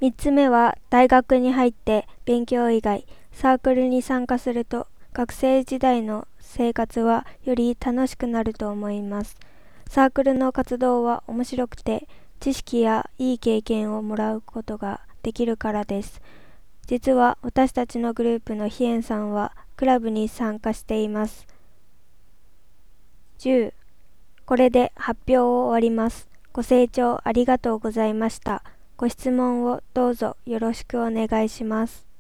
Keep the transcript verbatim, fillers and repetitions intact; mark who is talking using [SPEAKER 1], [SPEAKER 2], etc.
[SPEAKER 1] みっつめは大学に入って勉強以外サークルに参加すると学生時代の生活はより楽しくなると思います。サークルの活動は面白くて知識やいい経験をもらうことができるからです。実は私たちのグループのヒエンさんはクラブに参加しています。じゅうこれで発表を終わります。ご清聴ありがとうございました。ご質問をどうぞよろしくお願いします。